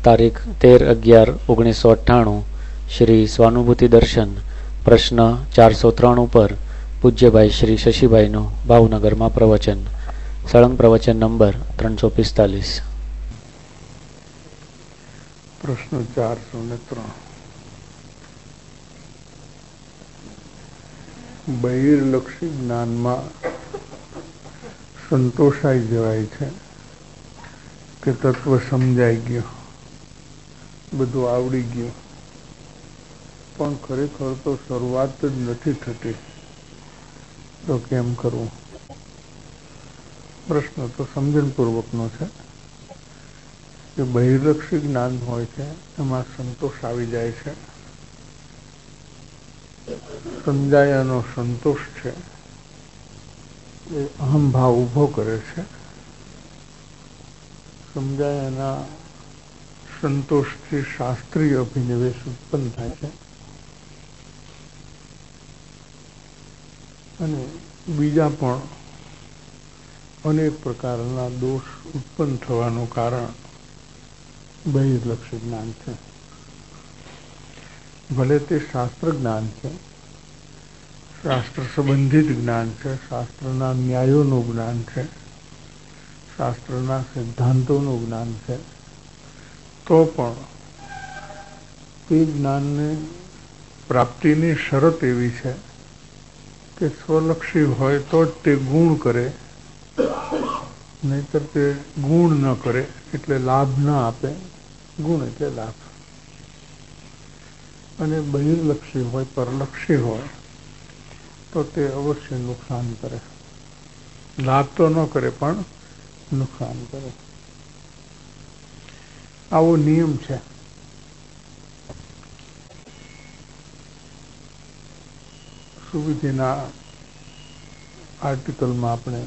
તારીખ 13/11/1998 શ્રી સ્વાનુભૂતિ દર્શન પ્રશ્ન 403 પર પૂજ્યભાઈ શ્રી શશીભાઈનું ભાવનગરમાં પ્રવચન. સળંગ પ્રવચન નંબર 345. પ્રશ્ન 403. બહિર્લક્ષી જ્ઞાનમાં સંતોષાઈ જવાય છે કે તત્વ સમજાઈ ગયું, બધું આવડી ગયું, પણ ખરેખર તો શરૂઆત જ નથી થતી, તો કેમ કરવું? પ્રશ્ન તો સમજણપૂર્વકનો છે કે બહિર્લક્ષી જ્ઞાન હોય છે એમાં સંતોષ આવી જાય છે. સમજાયાનો સંતોષ છે એ અહંભાવ ઊભો કરે છે. સમજાયાના સંતોષથી શાસ્ત્રીય અભિનિવેશ ઉત્પન્ન થાય છે અને બીજા પણ અનેક પ્રકારના દોષ ઉત્પન્ન થવાનું કારણ બહિર્લક્ષી જ્ઞાન છે. ભલે તે શાસ્ત્ર જ્ઞાન છે, શાસ્ત્ર સંબંધિત જ્ઞાન છે, શાસ્ત્રના ન્યાયોનું જ્ઞાન છે, શાસ્ત્રના સિદ્ધાંતોનું જ્ઞાન છે, તો પણ તે જ્ઞાનને પ્રાપ્તિની શરત એવી છે કે સ્વલક્ષી હોય તો જ તે ગુણ કરે, નહીતર તે ગુણ ન કરે એટલે લાભ ન આપે. ગુણ એટલે લાભ. અને બહિર્લક્ષી હોય, પરલક્ષી હોય તો તે અવશ્ય નુકસાન કરે. લાભ તો ન કરે પણ નુકસાન કરે. આવો નિયમ છે. સુવિધિના આર્ટિકલમાં આપણે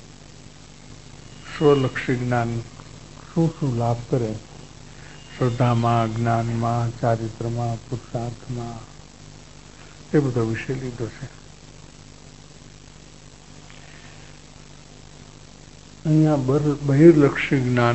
સ્વલક્ષી જ્ઞાન શું શું લાભ કરે, શ્રદ્ધામાં, જ્ઞાનમાં, ચારિત્રમાં, પુરુષાર્થમાં, એ બધો વિષય લીધો છે. અહીંયા બહિર્લક્ષી જ્ઞાન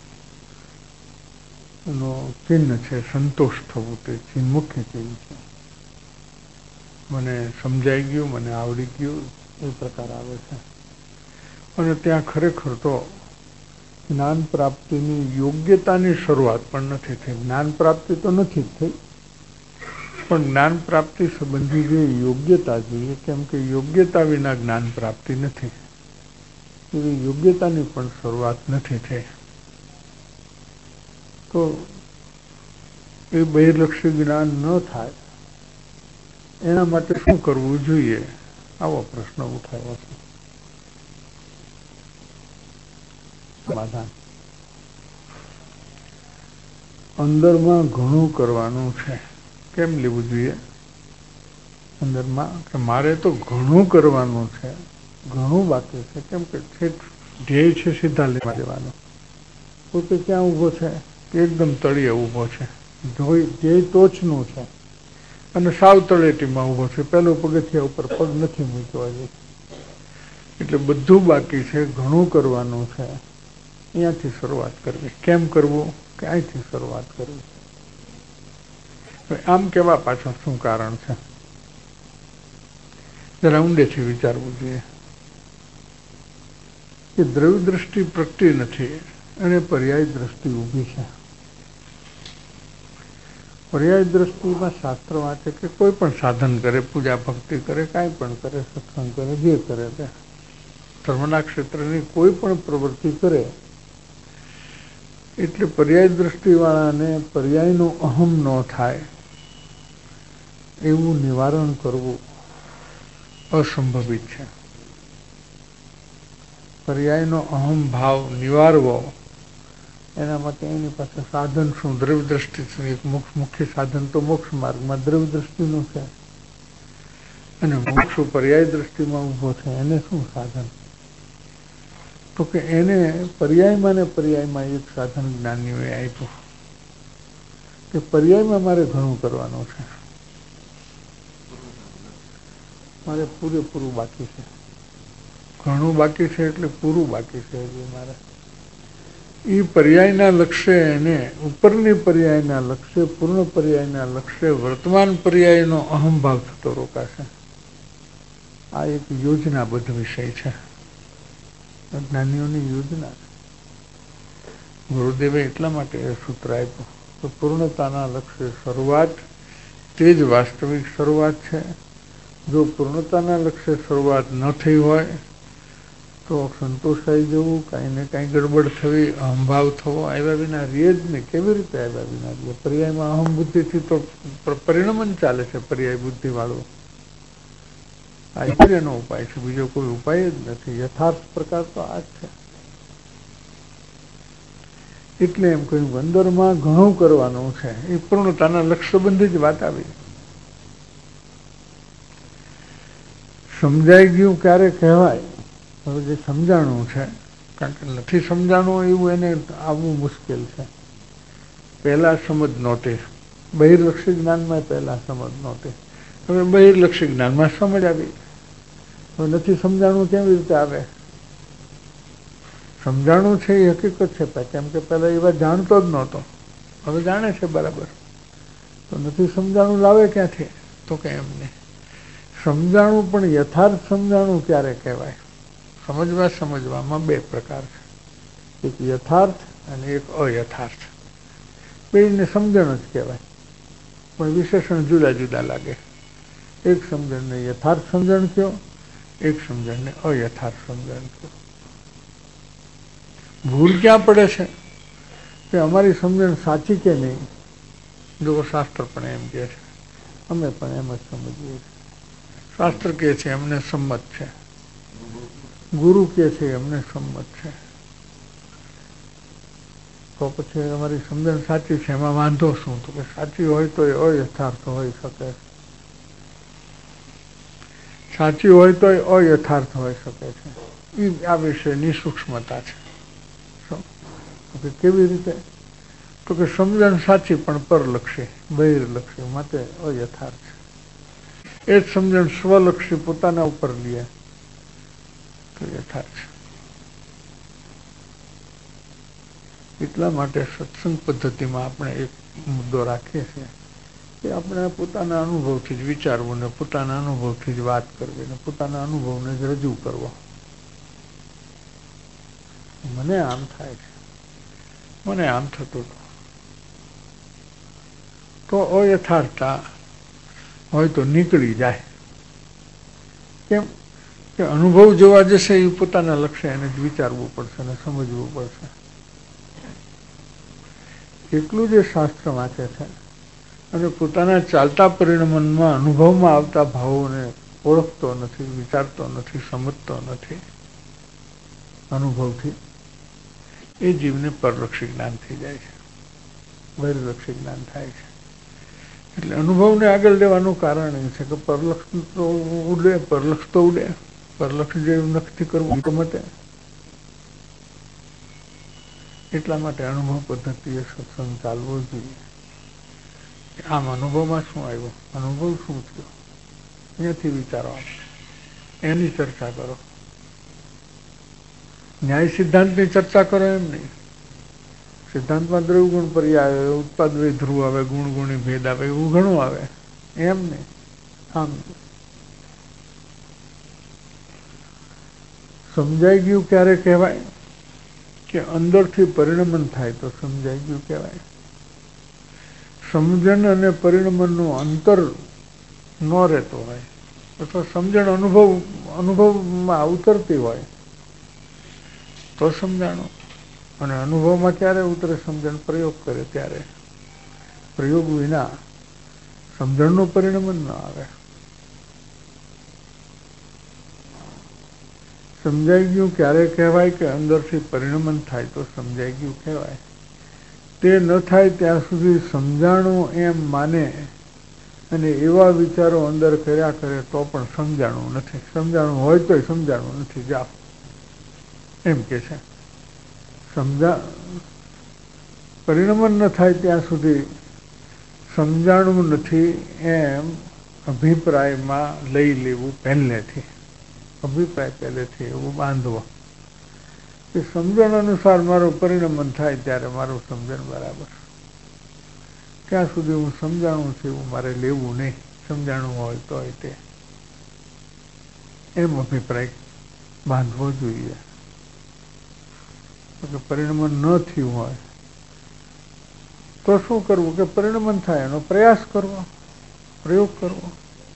નો ચિહ્ન છે સંતોષ થવું. તે ચિહ્ન મુખ્ય ચિહ્ન છે. મને સમજાઈ ગયું, મને આવડી ગયું, એ પ્રકાર આવે છે. અને ત્યાં ખરેખર તો જ્ઞાન પ્રાપ્તિની યોગ્યતાની શરૂઆત પણ નથી થઈ. જ્ઞાન પ્રાપ્તિ તો નથી જ થઈ, પણ જ્ઞાન પ્રાપ્તિ સંબંધી જે યોગ્યતા જોઈએ, કેમ કે યોગ્યતા વિના જ્ઞાન પ્રાપ્તિ નથી, એવી યોગ્યતાની પણ શરૂઆત નથી થઈ. તો એ બહિર્લક્ષી જ્ઞાન ન થાય એના માટે શું કરવું જોઈએ, આવો પ્રશ્ન ઉઠાયો છે. સમાધાન: અંદરમાં ઘણું કરવાનું છે. કેમ લેવું જોઈએ અંદરમાં? કે મારે તો ઘણું કરવાનું છે, ઘણું બાકી છે. કેમ કે ધ્યેય છે સીધા લેવા દેવાનો. પોતે ક્યાં ઊભો છે? એકદમ તળિયે ઊભો છે. ધ્યેય ટોચનું છે અને સાવ તળેટીમાં ઊભો છે. પહેલું પગથિયા ઉપર પગ નથી મૂક્યો હજી. એટલે બધું બાકી છે, ઘણું કરવાનું છે. અહીંયાથી શરૂઆત કરવી. કેમ કરવું? કે અહીંથી શરૂઆત કરવી. આમ કેવા પાછળ શું કારણ છે? જરા ઊંડેથી વિચારવું જોઈએ. કે દ્રવ્ય દ્રષ્ટિ પ્રગટી નથી અને પર્યાય દ્રષ્ટિ ઊભી છે. પર્યાય દ્રષ્ટિમાં શાસ્ત્ર વાંચે કે કોઈ પણ સાધન કરે, પૂજા ભક્તિ કરે, કાંઈ પણ કરે, સત્સંગ કરે, જે કરે તે ધર્મના ક્ષેત્રની કોઈ પણ પ્રવૃત્તિ કરે એટલે પર્યાય દ્રષ્ટિવાળાને પર્યાયનો અહમ ન થાય એવું નિવારણ કરવું અસંભવિત છે. પર્યાયનો અહમ ભાવ નિવારવો એના માટે એની પાસે સાધન શું? દ્રવ્ય દ્રષ્ટિ. એક મુખ્ય સાધન તો મોક્ષ માર્ગમાં દ્રવ્ય દ્રષ્ટિનું છે અને મોક્ષ પર્યાય દ્રષ્ટિમાં ઊભો છે. એને શું સાધન? તો કે એને પર્યાયમાં ને પર્યાયમાં એક સાધન જ્ઞાનીઓએ આપ્યું કે પર્યાયમાં મારે ઘણું કરવાનું છે, મારે પૂરેપૂરું બાકી છે. ઘણું બાકી છે એટલે પૂરું બાકી છે. હજી મારે એ પર્યાયના લક્ષ્ય એને ઉપરની પર્યાયના લક્ષ્ય, પૂર્ણ પર્યાયના લક્ષ્ય, વર્તમાન પર્યાયનો અહમભાવ થતો રોકાશે. આ એક યોજનાબદ્ધ વિષય છે, જ્ઞાનીઓની યોજના. ગુરુદેવે એટલા માટે એ સૂત્ર આપ્યું કે પૂર્ણતાના લક્ષ્ય શરૂઆત તે જ વાસ્તવિક શરૂઆત છે. જો પૂર્ણતાના લક્ષ્ય શરૂઆત ન થઈ હોય તો સંતોષાઈ જવું, કાંઈ ને કાંઈ ગડબડ થવી, અહંભાવ થવો, આવ્યા વિના રીએ જ નહીં. કેવી રીતે આવ્યા વિના રીએ? પર્યાયમાં અહમ બુદ્ધિથી તો પરિણમન ચાલે છે. પર્યાય બુદ્ધિ વાળું આશ્ચર્યનો ઉપાય છે, બીજો કોઈ ઉપાય જ નથી. યથાર્થ પ્રકાર તો આ જ છે. એટલે એમ કહ્યું અંદરમાં ઘણું કરવાનું છે. એ પૂર્ણતાના લક્ષ્ય સંબંધી જ વાત આવી. સમજાઈ ગયું ક્યારે કહેવાય? હવે જે સમજાણું છે, કારણ કે નથી સમજાણું એવું એને આવવું મુશ્કેલ છે. પહેલા સમજ નહોતી, બહિર્લક્ષી જ્ઞાનમાં પહેલા સમજ નહોતી. હવે બહિર્લક્ષી જ્ઞાનમાં સમજ આવી. હવે નથી સમજાણું કેવી રીતે આવે? સમજાણું છે એ હકીકત છે, કેમ કે પહેલા એ વાત જાણતો જ નહોતો, હવે જાણે છે બરાબર. તો નથી સમજાણું લાવે ક્યાંથી? તો કે એમ નહીં. સમજાણું પણ યથાર્થ સમજાણું ક્યારે કહેવાય? સમજવામાં બે પ્રકાર છે, એક યથાર્થ અને એક અયથાર્થ. બેને સમજણ જ કહેવાય, પણ વિશેષણ જુદા જુદા લાગે. એક સમજણને યથાર્થ સમજણ કહો, એક સમજણને અયથાર્થ સમજણ કહો. ભૂલ ક્યાં પડે છે કે અમારી સમજણ સાચી કે નહીં? જો શાસ્ત્ર પણ એમ કહે છે, અમે પણ એમ જ સમજીએ છીએ. શાસ્ત્ર કહે છે એમને સંમત છે, ગુરુ કહે છે એમને સંમત છે, તો પછી અમારી સમજણ સાચી છે, એમાં વાંધો શું? તો કે સાચી હોય તો એ અયથાર્થ હોઈ શકે, સાચી હોય તો એ અયથાર્થ હોઈ શકે છે. એ આ વિષયની સૂક્ષ્મતા છે. કે કેવી રીતે? તો કે સમજણ સાચી પણ પરલક્ષી, બહિર્લક્ષી, માટે અયથાર્થ છે. એ જ સમજણ સ્વલક્ષી પોતાના ઉપર લે તો યથાર્થ છે. એટલા માટે સત્સંગ પદ્ધતિમાં આપણે એક મુદ્દો રાખીએ છીએ કે આપણે પોતાના અનુભવથી જ વિચારવું ને પોતાના અનુભવથી જ વાત કરવી ને પોતાના અનુભવને જ રજૂ કરવો. મને આમ થાય છે, મને આમ થતું હતું, તો અયથાર્થતા હોય તો નીકળી જાય. કેમ કે અનુભવ જોવા જશે એ પોતાના લક્ષ્ય એને જ વિચારવું પડશે ને સમજવું પડશે. એટલું જે શાસ્ત્ર વાંચે છે અને પોતાના ચાલતા પરિણમનમાં અનુભવમાં આવતા ભાવોને ઓળખતો નથી, વિચારતો નથી, સમજતો નથી અનુભવથી, એ જીવને પરલક્ષી જ્ઞાન થઈ જાય છે, બહિર્લક્ષી જ્ઞાન થાય છે. એટલે અનુભવને આગળ લેવાનું કારણ એ છે કે પરલક્ષ તો ઉડે, પરલક્ષ તો ઉડે, પરલક્ષ જે નક્કી કરવું તો મતે. એટલા માટે અનુભવ પદ્ધતિએ સત્સંગ ચાલવો જોઈએ. આમ અનુભવમાં શું આવ્યું, અનુભવ શું થયો, અહીંયાથી વિચારો, એની ચર્ચા કરો. ન્યાય સિદ્ધાંતની ચર્ચા કરો એમ નહીં. સિદ્ધાંતમાં દ્રવ્યગુણ પર્યાય આવે, ઉત્પાદ ધ્રુવ આવે, ગુણ ગુણી ભેદ આવે, એવું ઘણું આવે, એમ નહીં. આમ સમજાઈ ગયું ક્યારે કહેવાય? કે અંદરથી પરિણમન થાય તો સમજાઈ ગયું કહેવાય. સમજણ અને પરિણમનનું અંતર ન રહેતો હોય અથવા સમજણ અનુભવમાં ઉતરતી હોય તો સમજાણું. અને અનુભવમાં ક્યારે ઉતરે સમજણ? પ્રયોગ કરે ત્યારે. પ્રયોગ વિના સમજણનું પરિણમન ન આવે. સમજાઈ ગયું ક્યારે કહેવાય? કે અંદરથી પરિણમન થાય તો સમજાઈ ગયું કહેવાય. તે ન થાય ત્યાં સુધી સમજાણું એમ માને અને એવા વિચારો અંદર કર્યા કરે તો પણ સમજાણું નથી. સમજાણું હોય તોય સમજાણું નથી, જાઓ એમ કે છે. પરિણમન ન થાય ત્યાં સુધી સમજાણું નથી એમ અભિપ્રાયમાં લઈ લેવું પહેલેથી. અભિપ્રાય પહેલેથી એવું બાંધવો કે સમજણ અનુસાર મારું પરિણમન થાય ત્યારે મારું સમજણ બરાબર. ત્યાં સુધી હું સમજાણું છું એવું મારે લેવું નહીં. સમજાણું હોય તો તે એમ અભિપ્રાય બાંધવો જોઈએ. પરિણમન ન થયું હોય તો શું કરવું કે પરિણમન થાય એનો પ્રયાસ કરવો, પ્રયોગ કરવો.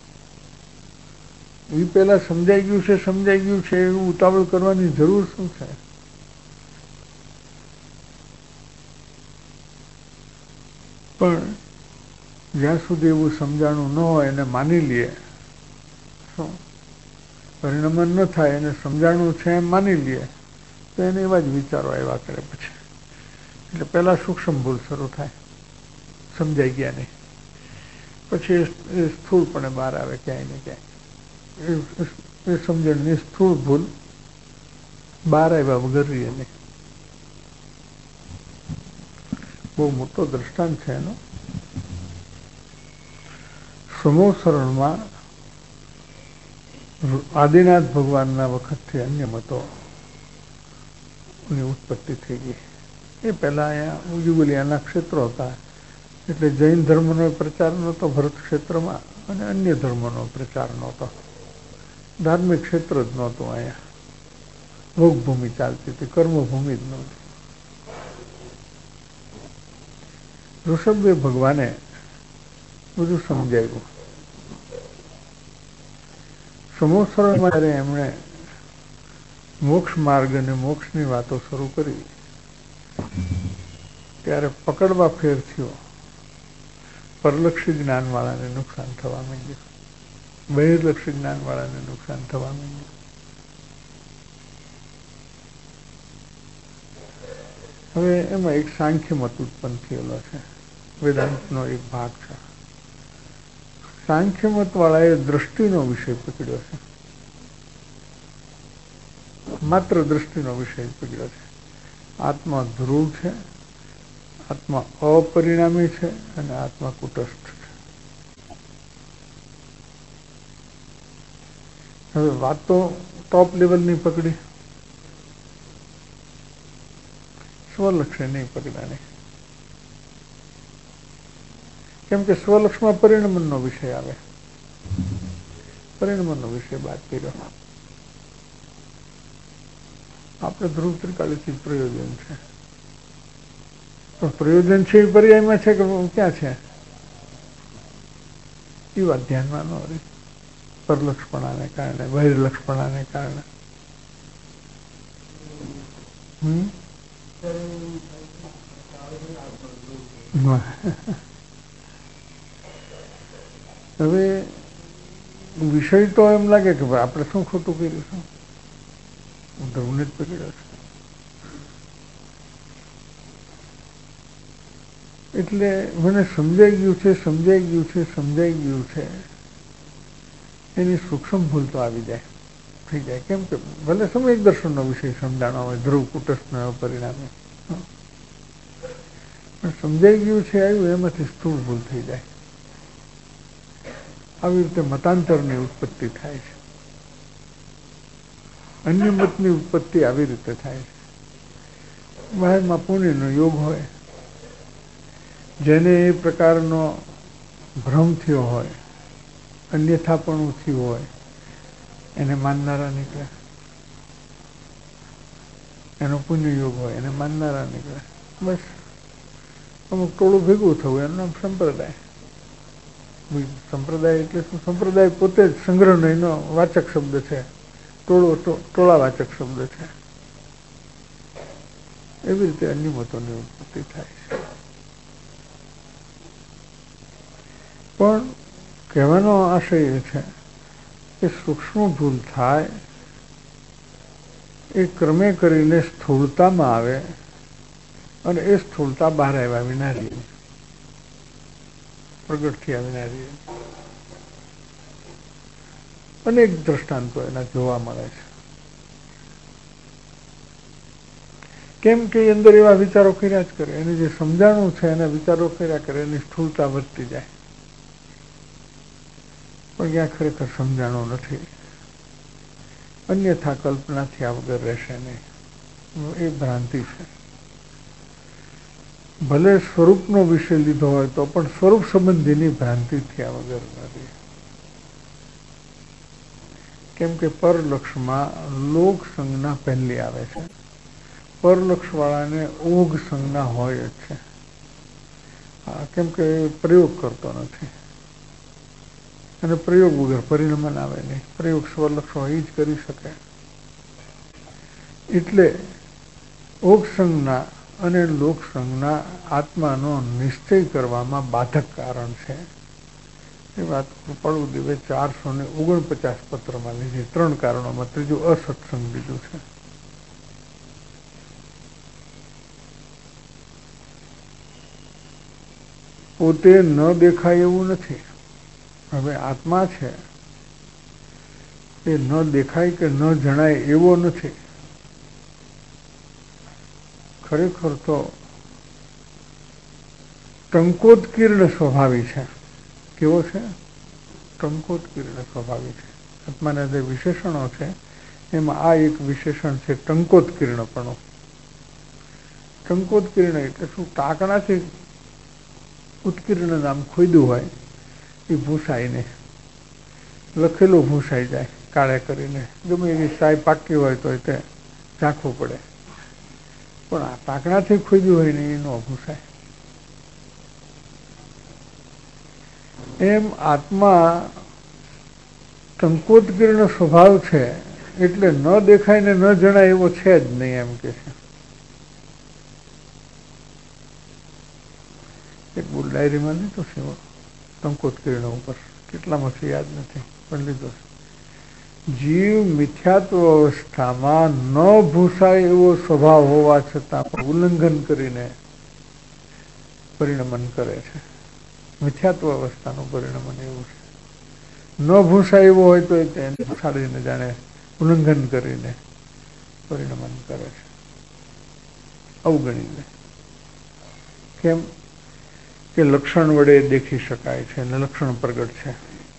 એ પેલા સમજાઈ ગયું છે એવું ઉતાવળ કરવાની જરૂર શું છે? પણ જ્યાં સુધી એવું સમજાણું ન હોય એને માની લઈએ, શું પરિણમન ન થાય એને સમજાણું છે એમ માની લઈએ તો એને એવા જ વિચારો આવ્યા કરે પછી. એટલે પહેલા સૂક્ષ્મ ભૂલ શરૂ થાય, સમજાઈ ગયા નહીં. પછી એ સ્થૂળપણે બહાર આવે ક્યાંય ને ક્યાંય. એ સમજણની સ્થૂળ ભૂલ બહાર આવ્યા વગર રહીએ નહીં. બહુ મોટો દ્રષ્ટાંત છે એનો. સમોસરણમાં આદિનાથ ભગવાનના વખતથી અન્ય મતોની ઉત્પત્તિ થઈ ગઈ. એ પહેલા અહીંયા યુગલિયાના ક્ષેત્રો હતા એટલે જૈન ધર્મનો પ્રચાર નહોતો ભરત ક્ષેત્રમાં અને અન્ય ધર્મનો પ્રચાર નહોતો. ધાર્મિક ક્ષેત્ર જ નહોતું અહીંયા. ભોગભૂમિ ચાલતી હતી, કર્મભૂમિ જ નહોતી. ઋષભદેવ ભગવાને બધું સમજાવ્યું. સમોસરમાં જ્યારે એમણે મોક્ષ માર્ગ અને મોક્ષની વાતો શરૂ કરી ત્યારે પકડવા ફેર થયો. પરલક્ષી જ્ઞાનવાળાને નુકસાન થવા માંડ્યું, બહિર્લક્ષી જ્ઞાનવાળાને નુકસાન થવા માંડ્યું. હવે એમાં એક સાંખ્ય મત ઉત્પન્ન થયેલો છે, વેદાંતનો એક ભાગ છે. સાંખ્ય મત વાળાએ દ્રષ્ટિનો વિષય પકડ્યો છે, માત્ર દ્રષ્ટિનો વિષય પકડ્યો છે. આત્મા ધ્રુવ છે, આત્મા અપરિણામી છે અને આત્મા કુટસ્થ છે. હવે વાત તો ટોપ લેવલની પકડી, સ્વલક્ષે નહીં પકડાની. કેમ કે સ્વલક્ષમાં પરિણમનનો વિષય આવે, પરિણમનનો વિષય બાદ કર્યો. આપણે ધ્રુવ ત્રિકાળથી પ્રયોજન છે, પણ પ્રયોજન છે એ પર્યાયમાં છે કે ક્યાં છે એ વાત ધ્યાનમાં ન રહી. પરલક્ષપણાને કારણે, બહિર્લક્ષપણાને કારણે. હવે વિષય તો એમ લાગે કે ભાઈ આપણે શું ખોટું કર્યું છે, ધ્રુવને જ પકડ્યો છે. એટલે મને સમજાઈ ગયું છે એની સૂક્ષ્મ ભૂલ તો આવી જાય, થઈ જાય. કેમ કે ભલે સમ્યક દર્શનનો વિષય સમજાણો હોય, ધ્રુવ કુટસ્થ પરિણામે, પણ સમજાઈ ગયું છે આવ્યું એમાંથી સ્થૂળ ભૂલ થઈ જાય. આવી રીતે મતાંતરની ઉત્પત્તિ થાય છે, અન્ય મતની ઉત્પત્તિ આવી રીતે થાય છે. બહારમાં પુણ્યનો યોગ હોય, જેને એ પ્રકારનો ભ્રમ થયો હોય, અન્યથાપણું થયું હોય, એને માનનારા નીકળે. એનો પુણ્ય યોગ હોય એને માનનારા નીકળે. બસ અમુક ટોળું ભેગું થવું એનું નામ સંપ્રદાય. સંપ્રદાય એટલે શું? સંપ્રદાય પોતે જ સંગ્રહનો એનો વાચક શબ્દ છે, ટોળાવાચક શબ્દ છે. એવી રીતે અન્ય મતોની ઉત્પત્તિ થાય છે. પણ કહેવાનો આશય એ છે કે સૂક્ષ્મ ભૂલ થાય એ ક્રમે કરીને સ્થૂળતામાં આવે અને એ સ્થૂળતા બહાર આવ્યા વિના રહે, પ્રગટ થયા વિના રહે. અનેક દ્રષ્ટાંતો એના જોવા મળે છે. કેમ કે અંદર એવા વિચારો કર્યા જ કરે, એને જે સમજાણું છે એના વિચારો કર્યા કરે, એની સ્થૂળતા વધતી જાય. પણ ક્યાં ખરેખર સમજાણું નથી, અન્યથા કલ્પના થયા વગર રહેશે નહીં. એ ભ્રાંતિ છે. ભલે સ્વરૂપનો વિષય લીધો હોય તો પણ સ્વરૂપ સંબંધીની ભ્રાંતિ થયા વગર નથી. કેમ કે પરલક્ષમાં લોક સંજ્ઞા પહેલી આવે છે. પરલક્ષ વાળાને ઓઘ સંજ્ઞા હોય જ છે. કેમ કે પ્રયોગ કરતો નથી અને પ્રયોગ વગર પરિણમન આવે નહીં. પ્રયોગ સ્વલક્ષ હોય જ કરી શકે. એટલે ઓઘ સંજ્ઞા અને લોક સંજ્ઞા આત્માનો નિશ્ચય કરવામાં બાધક કારણ છે. એ વાત કૃપાળુદેવે 449 પત્રમાં લીધી. 3 કારણોમાં ત્રીજું અસત્સંગ લીધું છે. પોતે ન દેખાય એવું નથી. હવે આત્મા છે એ ન દેખાય કે ન જણાય એવો નથી. ખરેખર તો ટંકોત્કીર્ણ સ્વભાવી છે. કેવો છે? ટંકોત્કીર્ણ સ્વભાવી છે. આત્માના જે વિશેષણો છે એમાં આ એક વિશેષણ છે ટંકોત્કીર્ણપણું. ટંકોત્કીર્ણ એટલે શું? ટાંકણાથી ઉત્કીર્ણ નામ ખોદ્યું હોય એ ભૂસાય નહીં. લખેલું ભૂસાઈ જાય કાળે કરીને. ગમે એવી સાય પાકી હોય તો તે ઝાંખવું પડે, પણ આ ટાંકણાથી ખોદ્યું હોય ને એ ન ભૂસાય. એમ આત્મા ટંકોત્કીર્ણ સ્વભાવ છે એટલે ન દેખાય ને ન જણાય એવો છે જ નહીં એમ કે છે. એક બુલ ડાયરીમાં લીધો છે ટંકોત્કીર્ણ ઉપર, કેટલામાંથી યાદ નથી પણ લીધો છે. જીવ મિથ્યાત્વ અવસ્થામાં ન ભૂસાય એવો સ્વભાવ હોવા છતાં પણ ઉલ્લંઘન કરીને પરિણમન કરે છે. મિથ્યાત્વ અવસ્થાનું પરિણમન એવું છે. ન ભૂસાય એવો હોય તો તેને ભૂસાડીને જાણે ઉલ્લંઘન કરીને પરિણમન કરે છે, અવગણીને. કેમ કે લક્ષણ વડે દેખી શકાય છે અને લક્ષણ પ્રગટ છે.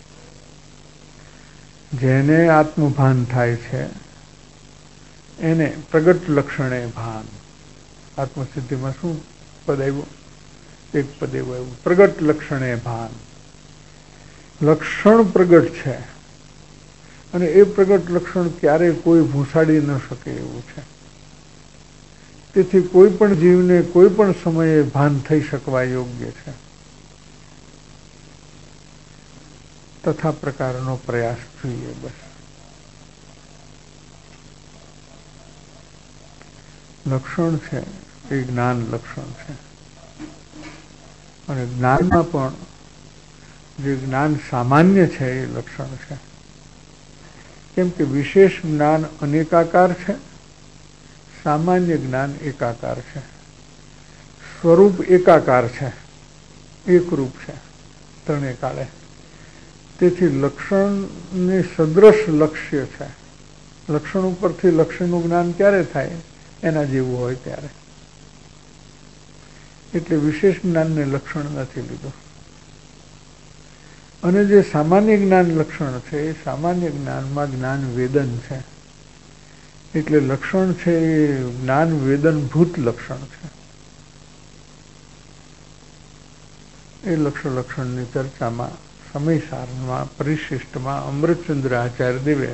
જેને આત્મભાન થાય છે એને પ્રગટ લક્ષણે ભાન. આત્મસિદ્ધિમાં શું પદ આવ્યું? એક પદ એવું આવ્યું, પ્રગટ લક્ષણે ભાન. લક્ષણ પ્રગટ છે અને એ પ્રગટ લક્ષણ ક્યારેય કોઈ ભૂસાડી ન શકે એવું છે. તેથી કોઈ પણ જીવને કોઈ પણ સમયે ભાન થઈ શકવા યોગ્ય છે. તથા પ્રકારનો પ્રયાસ જોઈએ. બસ લક્ષણ છે એ જ્ઞાન લક્ષણ છે અને જ્ઞાનમાં પણ જે જ્ઞાન સામાન્ય છે એ લક્ષણ છે. કેમ કે વિશેષ જ્ઞાન અનેકાકાર છે, સામાન્ય જ્ઞાન એકાકાર છે. સ્વરૂપ એકાકાર છે, એકરૂપ છે ત્રણે કાળે. તેથી લક્ષણની સદ્રશ લક્ષ્ય છે. લક્ષણ ઉપરથી લક્ષ્યનું જ્ઞાન ક્યારે થાય? એના જેવું હોય ત્યારે. એટલે વિશેષ જ્ઞાનને લક્ષણ નથી લીધું. અને જે સામાન્ય જ્ઞાન લક્ષણ છે એ સામાન્ય જ્ઞાનમાં જ્ઞાન વેદન છે. એટલે લક્ષણ છે એ જ્ઞાન વેદનભૂત લક્ષણ છે. એ લક્ષણની ચર્ચામાં સમયસારમાં પરિશિષ્ટમાં અમૃતચંદ્ર આચાર્ય દેવે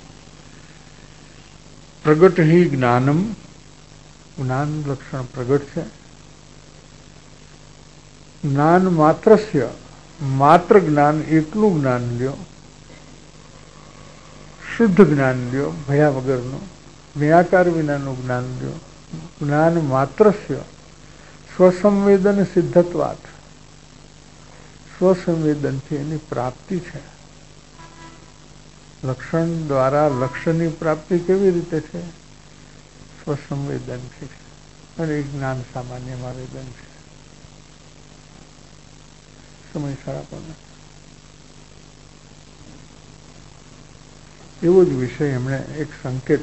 પ્રગટ હિ જ્ઞાનમ, જ્ઞાન લક્ષણ પ્રગટ છે. જ્ઞાન માત્રસ્ય, માત્ર જ્ઞાન એકલું જ્ઞાન લ્યો, શુદ્ધ જ્ઞાન લ્યો, ભયા વગરનું, ભયાકાર વિનાનું જ્ઞાન લ્યો. જ્ઞાન માત્રસ્ય સ્વસંવેદન સિદ્ધત્વાત, સ્વસંવેદનથી એની પ્રાપ્તિ છે. લક્ષણ દ્વારા લક્ષ્યની પ્રાપ્તિ કેવી રીતે છે? સ્વસંવેદનથી છે. અને એ જ્ઞાન સામાન્યમાં વેદન છે. સમય સારા પણ એવો જ વિષય એમણે એક સંકેત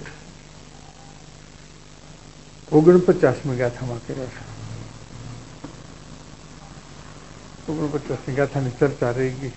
49મી ગાથામાં કર્યો છે. 49મી ગાથાની ચર્ચા રહી ગઈ.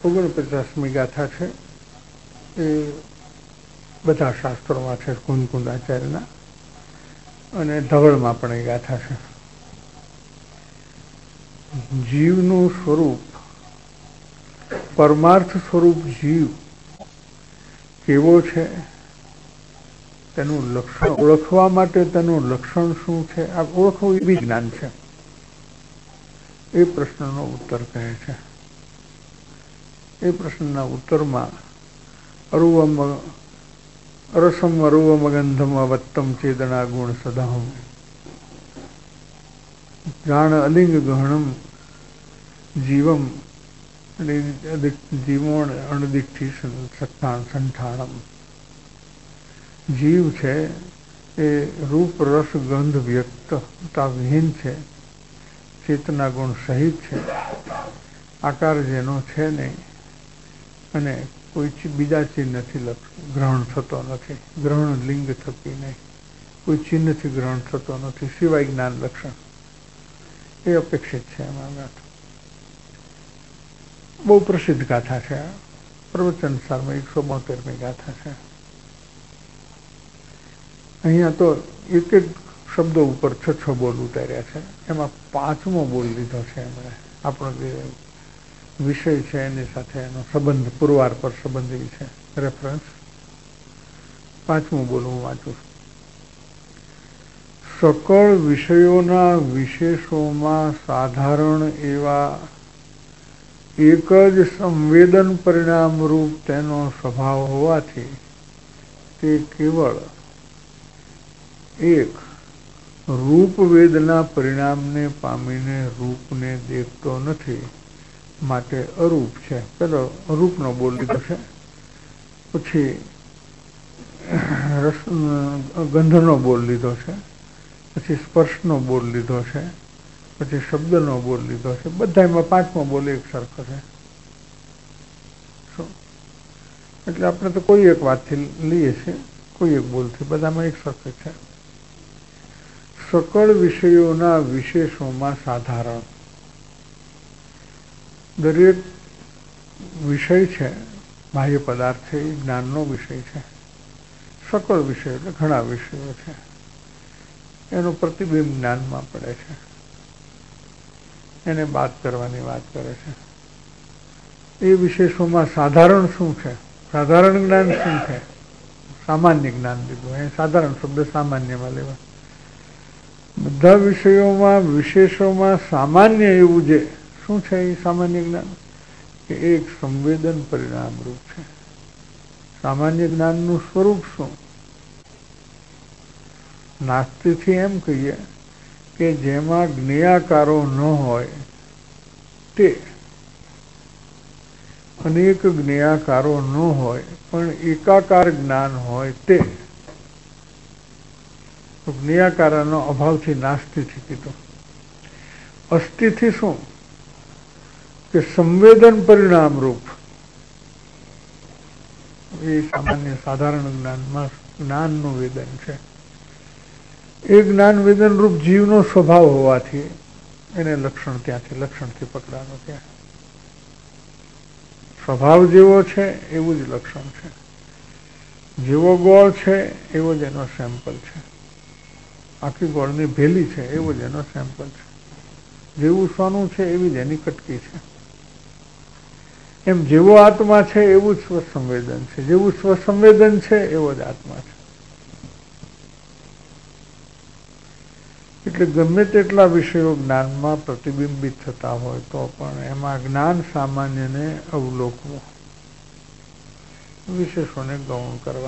49મી ગાથા છે. એ બધા શાસ્ત્રોમાં છે, કુંદ આચાર્યના, અને ધવળમાં પણ એ ગાથા છે. જીવનું સ્વરૂપ, પરમાર્થ સ્વરૂપ જીવ કેવો છે, તેનું લક્ષણ ઓળખવા માટે તેનું લક્ષણ શું છે, આ ઓળખવું એ બી જ્ઞાન છે. એ પ્રશ્નનો ઉત્તર કહે છે. એ પ્રશ્નના ઉત્તરમાં રસમ અરુવમ ગંધમ અવત્તમ ચેતના ગુણ સદાહમ જાણ અલિંગ ગહણમ જીવમ જીવોણ અણદિઠી સંઠાણમ. જીવ છે એ રૂપ રસ ગંધ વ્યક્તતા વિહીન છે, ચેતના ગુણ સહિત છે, આકાર જેનો છે નહીં, અને કોઈ બીજા ચિહ્નથી ગ્રહણ થતો નથી, ગ્રહણ લિંગ થતી નહીં, કોઈ ચિહ્નથી ગ્રહણ થતો નથી, સિવાય જ્ઞાન લક્ષણ. એ અપેક્ષિત છે એમાં ગાથા. બહુ પ્રસિદ્ધ ગાથા છે. પ્રવચન સારમાં 172મી ગાથા છે. અહીંયા તો એક એક શબ્દો ઉપર 6 બોલ ઉતાર્યા છે. એમાં 5મો બોલ લીધો છે એમણે. આપણો જે વિષય છે એની સાથે એનો સંબંધ, પુરવાર પર સંબંધી છે, રેફરન્સ. 5મો બોલ હું વાંચું છું. સકળ વિષયોના વિશેષોમાં સાધારણ એવા એક જ સંવેદન પરિણામ રૂપ તેનો સ્વભાવ હોવાથી તે કેવળ એક રૂપવેદના પરિણામને પામીને રૂપને દેખતો નથી, માટે અરૂપ છે. પેલો રૂપનો બોલ લીધો છે, પછી ગંધનો બોલ લીધો છે, પછી સ્પર્શનો બોલ લીધો છે, પછી શબ્દનો બોલ લીધો છે. બધામાં 5મો બોલ એક સરખો છે. એટલે આપણે તો કોઈ એક વાતથી લઈએ છીએ, કોઈ એક બોલથી, બધામાં એક સરખો છે. સકળ વિષયોના વિશેષોમાં સાધારણ. દરેક વિષય છે, બાહ્ય પદાર્થ છે, એ જ્ઞાનનો વિષય છે. સકળ વિષય એટલે ઘણા વિષયો છે, એનું પ્રતિબિંબ જ્ઞાનમાં પડે છે. એને બાદ કરવાની વાત કરે છે. એ વિશેષોમાં સાધારણ શું છે, સાધારણ જ્ઞાન શું છે, સામાન્ય જ્ઞાન લીધું. એ સાધારણ શબ્દ સામાન્યમાં લેવા. બધા વિષયોમાં વિશેષોમાં સામાન્ય એવું જે શું છે, એ સામાન્ય જ્ઞાન કે એક સંવેદન પરિણામ રૂપ છે. સામાન્ય જ્ઞાનનું સ્વરૂપ શું? નાસ્તિથી એમ કહીએ કે જેમાં જ્ઞેયાકારો ન હોય તે, અનેક જ્ઞેયાકારો ન હોય પણ એકાકાર જ્ઞાન હોય તે. જ્ઞેયાકારનો અભાવથી નાસ્તિથી કીધું. અસ્થિથી શું કે સંવેદન પરિણામ રૂપ. એ સામાન્ય સાધારણ જ્ઞાનમાં જ્ઞાનનું વેદન છે. એ જ્ઞાન વેદન રૂપ જીવનો સ્વભાવ હોવાથી એને લક્ષણ લક્ષણથી પકડાનો ત્યાં. સ્વભાવ જેવો છે એવું જ લક્ષણ છે. જેવો ગોળ છે એવો જ એનો સેમ્પલ છે. આખી ગોળની ભેલી છે એવો જ એનો સેમ્પલ છે. જેવું સોનું છે એવી જ એની કટકી છે. એમ જેવો આત્મા છે એવું જ સ્વસંવેદન છે. જેવું સ્વસંવેદન છે એવો જ આત્મા છે. એટલે ગમે તેટલા વિષયો જ્ઞાનમાં પ્રતિબિંબિત થતા હોય તો પણ એમાં જ્ઞાન સામાન્યને અવલોકવું, વિશેષોને ગૌણ કરવા,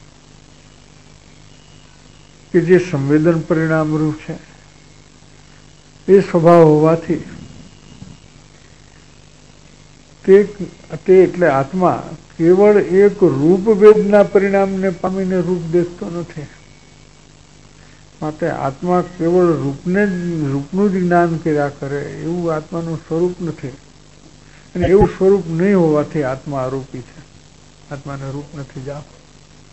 કે જે સંવેદન પરિણામ રૂપ છે એ સ્વભાવ હોવાથી તે એટલે આત્મા કેવળ એક રૂપ વેદના પરિણામને પામીને રૂપ દેખતો નથી. માટે આત્મા કેવળ રૂપનું જ જ્ઞાન કર્યા કરે એવું આત્માનું સ્વરૂપ નથી. અને એવું સ્વરૂપ નહીં હોવાથી આત્મા અરૂપી છે. આત્માને રૂપ નથી જાઓ,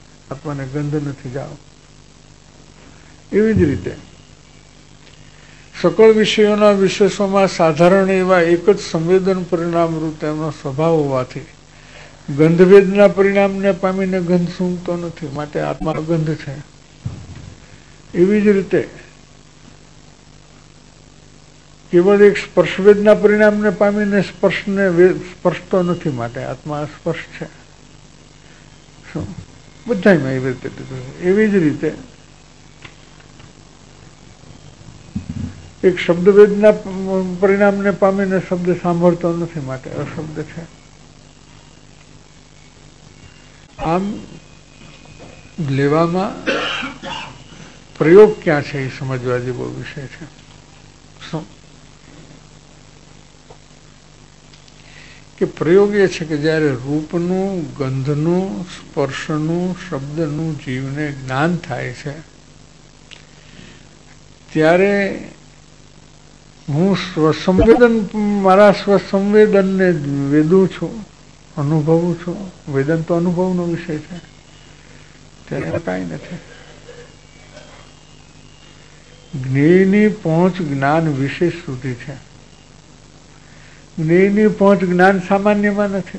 આત્માને ગંધ નથી જાઓ. એવી જ રીતે સકળ વિષયોના વિશેષોમાં સાધારણ એવા એક જ સંવેદન પરિણામરૂપ તેમનો સ્વભાવ હોવાથી ગંધભેદના પરિણામને પામીને ગંધ સૂંઘતો નથી, માટે આત્મા અગંધ છે. એવી જ રીતે કેવળ એક સ્પર્શવેદના પરિણામને પામીને સ્પર્શને સ્પર્શતો નથી, માટે આત્મા સ્પર્શ છે. બધામાં એવી રીતે એવી જ રીતે એક શબ્દવેદના પરિણામને પામીને શબ્દ સાંભળતો નથી, માટે અશબ્દ છે. આમ લેવામાં પ્રયોગ ક્યાં છે એ સમજવા જેવો વિષય છે. શું કે પ્રયોગ એ છે કે જ્યારે રૂપનું, ગંધનું, સ્પર્શનું, શબ્દનું જીવને જ્ઞાન થાય છે ત્યારે હું સ્વસંવેદન, મારા સ્વસંવેદનને વેદું છું, અનુભવું છું. વેદન તો અનુભવનો વિષય છે, ત્યારે કાંઈ નથી. જ્ઞેયની પહોંચ જ્ઞાન વિશેષ સુધી છે. જ્ઞેયની પહોંચ જ્ઞાન સામાન્યમાં નથી.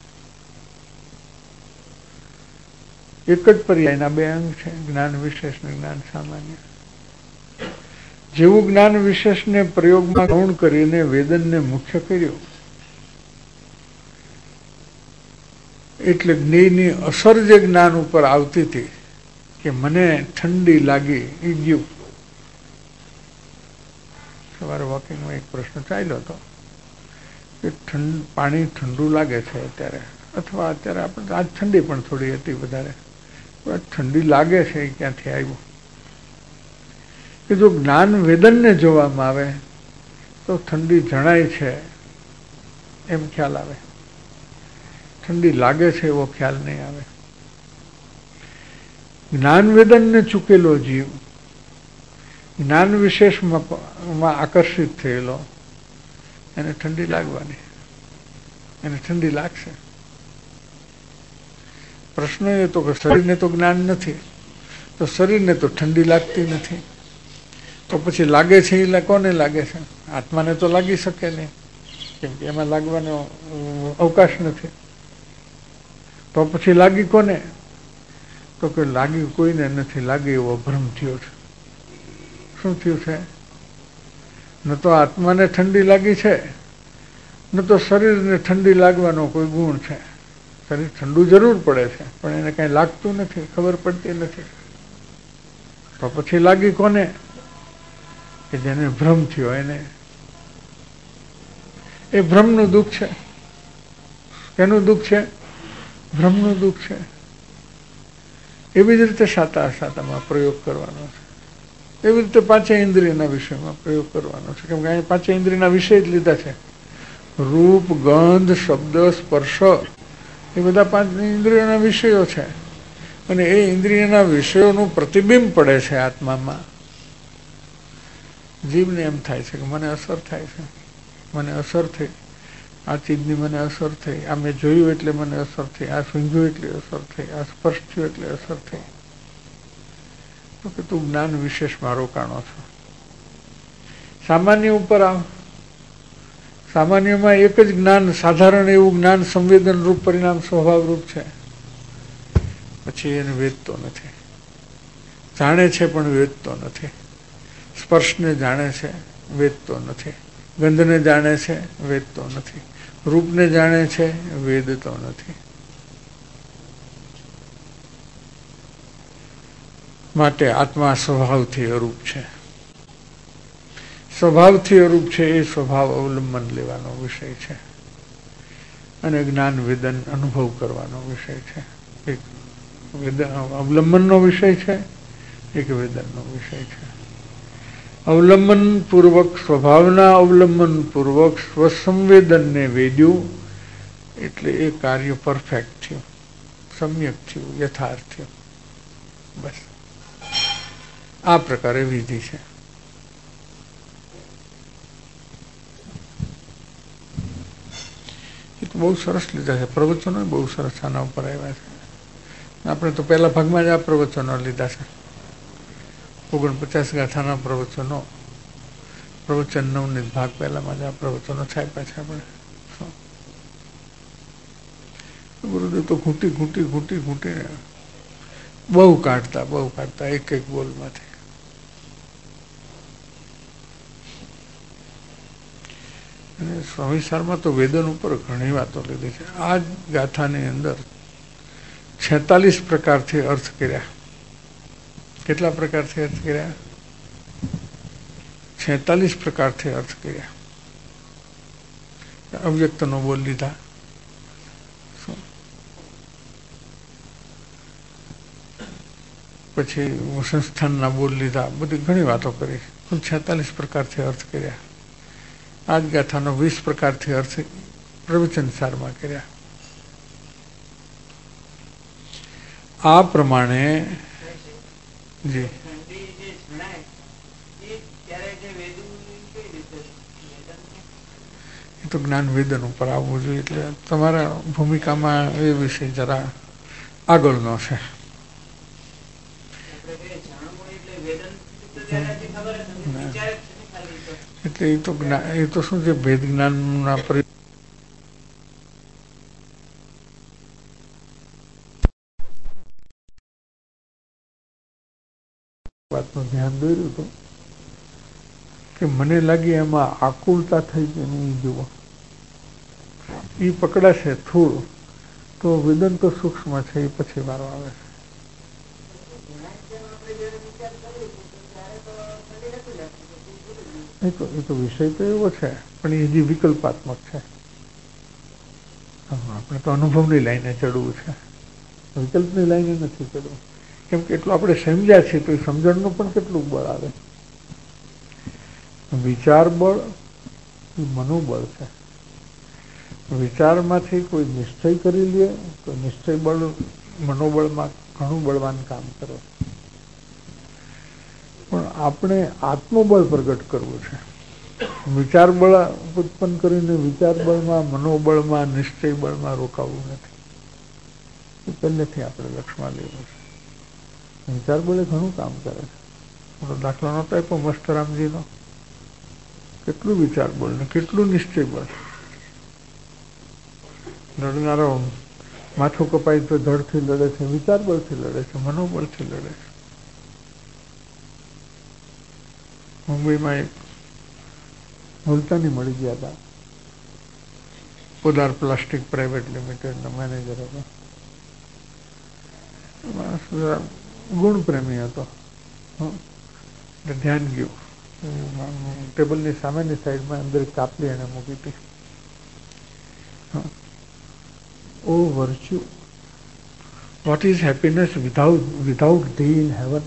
એક જ પર્યાયના બે અંગ છે, જ્ઞાન વિશેષ ને જ્ઞાન સામાન્ય. જેવું જ્ઞાન વિશેષને પ્રયોગમાં ગૌણ કરીને વેદનને મુખ્ય કર્યું, એટલે જ્ઞેયની અસર જે જ્ઞાન ઉપર આવતી હતી કે મને ઠંડી લાગી એ ગયું. સવારે વોકિંગમાં એક પ્રશ્ન ચાલ્યો હતો કે પાણી ઠંડુ લાગે છે અત્યારે, અથવા અત્યારે આપણે આજ ઠંડી પણ થોડી હતી વધારે, ઠંડી લાગે છે એ ક્યાંથી આવ્યું? કે જો જ્ઞાન વેદનને જોવામાં આવે તો ઠંડી જણાય છે એમ ખ્યાલ આવે, ઠંડી લાગે છે એવો ખ્યાલ નહીં આવે. જ્ઞાન વેદનને ચૂકેલો જીવ જ્ઞાન વિશેષમાં આકર્ષિત થયેલો, એને ઠંડી લાગવાની, એને ઠંડી લાગશે. પ્રશ્ન એ તો કે શરીરને તો જ્ઞાન નથી, તો શરીરને તો ઠંડી લાગતી નથી, તો પછી લાગે છે એ કોને લાગે છે? આત્માને તો લાગી શકે નહીં, કેમ કે એમાં લાગવાનો અવકાશ નથી. તો પછી લાગી કોને? તો કે લાગી કોઈને નથી, લાગી એવો ભ્રમ થયો છે. શું થયું છે? ન તો આત્માને ઠંડી લાગી છે, ન તો શરીરને ઠંડી લાગવાનો કોઈ ગુણ છે. શરીર ઠંડુ જરૂર પડે છે, પણ એને કઈ લાગતું નથી, ખબર પડતી નથી. તો પછી લાગી કોને? કે જેને ભ્રમ થયો એને. એ ભ્રમનું દુઃખ છે. કેનું દુઃખ છે? ભ્રમનું દુઃખ છે. એવી જ રીતે સાતામાં પ્રયોગ કરવાનો છે. એવી રીતે પાંચે ઇન્દ્રિયના વિષયમાં પ્રયોગ કરવાનો છે, કેમ કે અહીંયા પાંચે ઇન્દ્રિયના વિષય જ લીધા છે. રૂપ, ગંધ, શબ્દ, સ્પર્શ એ બધા પાંચ ઇન્દ્રિયોના વિષયો છે, અને એ ઇન્દ્રિયના વિષયોનું પ્રતિબિંબ પડે છે આત્મામાં. જીવને એમ થાય છે કે મને અસર થાય છે, મને અસર થઈ, આ ચીજની મને અસર થઈ, આ મેં જોયું એટલે મને અસર થઈ, આ સૂંઘ્યું એટલે અસર થઈ, આ સ્પર્શ થયું એટલે અસર થઈ. તો કે તું જ્ઞાન વિશેષમાં રોકાણો છો. સામાન્ય ઉપર આવ. સામાન્યમાં એક જ જ્ઞાન, સાધારણ એવું જ્ઞાન સંવેદન રૂપ પરિણામ સ્વભાવ રૂપ છે. પછી એને વેદતો નથી. જાણે છે પણ વેદતો નથી. સ્પર્શને જાણે છે, વેદતો નથી. ગંધને જાણે છે, વેદતો નથી. રૂપને જાણે છે, વેદતો નથી. માટે આત્મા સ્વભાવથી અરૂપ છે. સ્વભાવથી અરૂપ છે એ સ્વભાવ અવલંબન લેવાનો વિષય છે, અને જ્ઞાન વેદન અનુભવ કરવાનો વિષય છે. એક અવલંબનનો વિષય છે, એક વેદનનો વિષય છે. અવલંબન પૂર્વક, સ્વભાવના અવલંબન પૂર્વક સ્વસંવેદનને વેદ્યું એટલે એ કાર્ય પરફેક્ટ થયું, સમ્યક થયું, યથાર્થ થયું. બસ આ પ્રકારે વિધિ છે. એ તો બહુ સરસ લીધા છે પ્રવચનો, બહુ સરસ આના ઉપર આવ્યા છે. આપણે તો પહેલા ભાગમાં જ આ પ્રવચનો લીધા છે, 49 ગાથાના પ્રવચનો. પ્રવચન નવનીત ભાગ પહેલામાં જ આ પ્રવચનો છાપ્યા છે આપણે. ગુરુદેવ તો ઘૂંટીને બહુ કાઢતા એક બોલમાંથી. અને સ્વામિસારમાં તો વેદન ઉપર ઘણી વાતો લીધી છે. આ જ ગાથાની અંદર 46 પ્રકારથી અર્થ કર્યા. કેટલા પ્રકારથી અર્થ કર્યા? 46 પ્રકારથી અર્થ કર્યા. અવ્યક્તનો બોલ લીધા, પછી સંસ્થાનના બોલ લીધા, બધી ઘણી વાતો કરી. 46 પ્રકારથી અર્થ કર્યા. આ જ ગાથાનો 20 પ્રકારથી અર્થ પ્રવચન સારમાં કર્યા. આ પ્રમાણે જી એ તો જ્ઞાન વેદન ઉપર આવવું જોઈએ. એટલે તમારા ભૂમિકામાં એ વિષય જરા આગળનો છે. એટલે એ તો શું છે, ભેદ જ્ઞાનના વાતનું ધ્યાન દોર્યું હતું કે મને લાગી એમાં આકુલતા થઈ કે નહીં જુઓ, એ પકડાશે થોડું તો વેદન તો સૂક્ષ્મ છે, એ પછી વારો આવે છે. એ તો વિષય તો એવો છે, પણ એ હજી વિકલ્પાત્મક છે. આપણે તો અનુભવની લાઈને ચડવું છે, વિકલ્પની લાઈને નથી ચડવું. કેમ કે એટલું આપણે સમજ્યા છીએ તો એ સમજણનું પણ કેટલું બળ આવે. વિચાર બળ એ મનોબળ છે. વિચારમાંથી કોઈ નિશ્ચય કરી લે તો નિશ્ચય બળ મનોબળમાં ઘણું બળવાન કામ કરે. પણ આપણે આત્મબળ પ્રગટ કરવું છે. વિચાર બળ ઉત્પન્ન કરીને વિચાર બળમાં, મનોબળમાં, નિશ્ચય બળમાં રોકાવું નથી. એ પહેલેથી આપણે લક્ષ્યમાં લેવું છે. વિચાર બળે ઘણું કામ કરે છે. મોટો દાખલો નહોતો આપ્યો મસ્તરામજીનો, કેટલું વિચાર બળ ને કેટલું નિશ્ચય બળ. લડનારો માથું કપાય તો ધડથી લડે છે, વિચાર બળથી લડે છે, મનોબળથી લડે છે. મુંબઈમાં એક મુલતાની મળી ગયા હતા, પોદાર પ્લાસ્ટિક પ્રાઇવેટ લિમિટેડના મેનેજર હતા. માણસ ગુણ પ્રેમી હતો. ધ્યાન ગયું, ટેબલની સામેની સાઈડમાં અંદર કાપલી એને મૂકી હતી. O virtue, what is happiness without thee in heaven.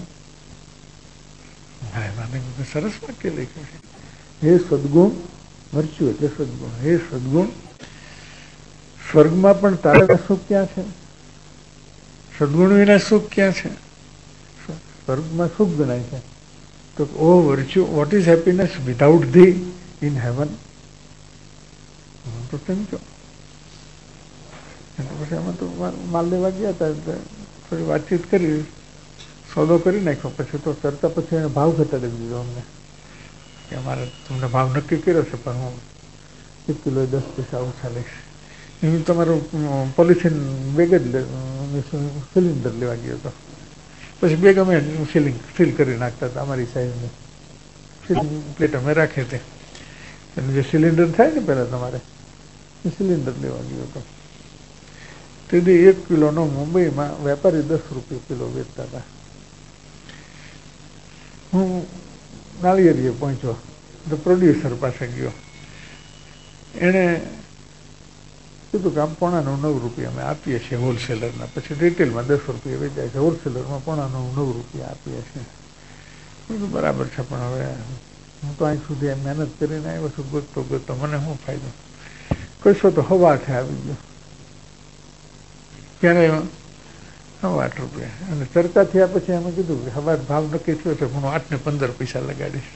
સરસ વાક્ય લખ્યું છે. હે સદગુણ, વર્ચ્યુ એટલે સદગુણ. હે સદગુણ, સ્વર્ગમાં પણ તારા સુખ ક્યાં છે? સદગુણ વિના સુખ ક્યાં છે? સ્વર્ગમાં સુખ ગણાય છે. તો O virtue, what is happiness without thee in heaven. તો તેમ કહો. પછી અમે તો માલ લેવા ગયા હતા, એટલે થોડી વાતચીત કરી, સોદો કરી નાખ્યો. પછી તો ચર્ચા પછી એને ભાવ ઘટાડી દીધો અમને કે અમારે તમને ભાવ નક્કી કર્યો છે, પણ હું 1 કિલો 10 પૈસા ઓછા લઈશ. હું તમારું પોલિથીન બેગ જ સિલિન્ડર લેવા ગયો હતો. પછી બેગ અમે સીલ કરી નાખતા હતા અમારી સાઈઝની સીલિંગ પ્લેટ અમે રાખી હતી. એનું જે સિલિન્ડર થાય ને પહેલાં તમારે એ સિલિન્ડર લેવા ગયો હતો. તેથી 1 કિલોનો મુંબઈમાં વેપારી 10 રૂપિયા કિલો વેચતા હતા. હું નાળિયેરીએ પહોંચ્યો તો પ્રોડ્યુસર પાસે ગયો. એણે કીધું કે આમ 8.95 રૂપિયા અમે આપીએ છીએ હોલસેલરના, પછી રિટેલમાં 10 રૂપિયા વેચાય છે, હોલસેલરમાં 8.95 રૂપિયા આપીએ છીએ. કીધું બરાબર છે, પણ હવે હું તો અહીં સુધી મહેનત કરીને આવ્યો છું, ગોતતો મને શું ફાયદો? કશો તો હવાથી આવી ગયો. ત્યારે 8 રૂપિયા અને ચર્ચા થયા પછી અમે કીધું કે હવા ભાવ નક્કી થયો છે, હું 8 ને 15 પૈસા લગાડીશ.